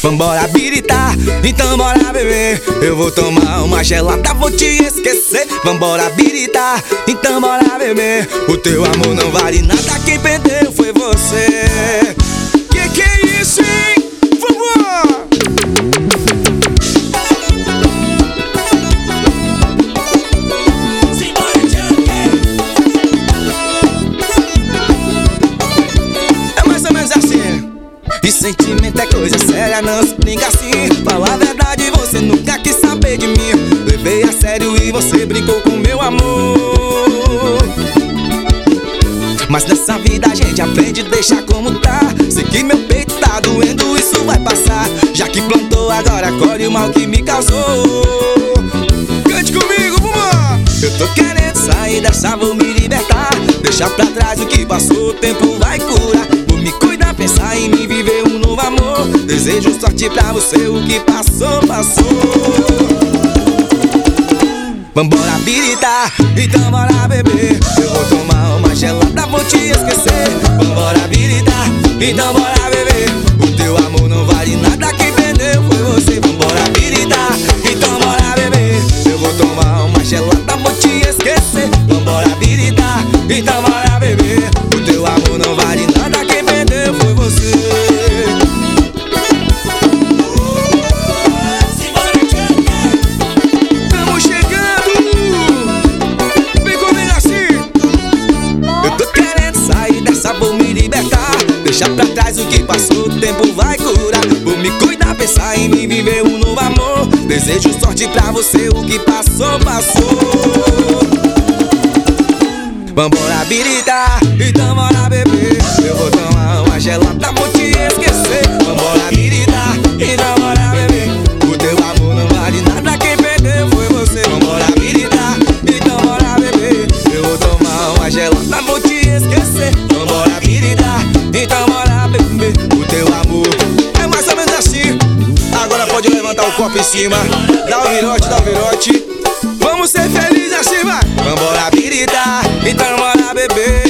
Vambora biritar, então bora beber. Eu vou tomar uma gelada, vou te esquecer. Vambora biritar, então bora beber. O teu amor não vale nada, quem perdeu foi você. Que é isso, hein? Vambora! É mais ou menos assim. E sentimento é coisa séria, não se brinca assim. Fala a verdade, você nunca quis saber de mim. Levei a sério e você brincou com meu amor. Mas nessa vida a gente aprende, deixa como tá. Sei que meu peito tá doendo, isso vai passar. Já que plantou, agora colhe o mal que me causou. Cante comigo, vambora! Eu tô querendo sair dessa, vou me libertar. Deixar pra trás o que passou, o tempo vai curar. Vou me cuidar, pensar em mim, viver um novo amor. Desejo sorte pra você, o que passou, passou. Vambora biritar, então bora beber. Eu vou tomar uma gelada, vou te esquecer. Vambora biritar, então bora beber. O teu amor não vale nada, quem perdeu foi você. Vambora biritar, então bora beber. Eu vou tomar uma gelada, vou te esquecer. Vambora biritar, então bora beber. O teu amor não vale nada, quem perdeu foi você. Vou me libertar, deixar pra trás o que passou, o tempo vai curar. Vou me cuidar, pensar em mim, viver um novo amor. Desejo sorte pra você, o que passou, passou. Vambora biritar, então bora beber. Eu vou tomar uma gelada, vou te esquecer. Vambora biritar, então bora beber. O teu amor não vale nada, quem perdeu foi você. Vambora biritar, então bora beber. Eu vou tomar uma gelada, vou te esquecer. Vambora biritar, então bora beber. O teu amor é mais ou menos assim. Agora pode levantar o copo em cima. Dá o virote, dá o virote. Vamos ser felizes assim, vai. Vambora biritar, então bora beber.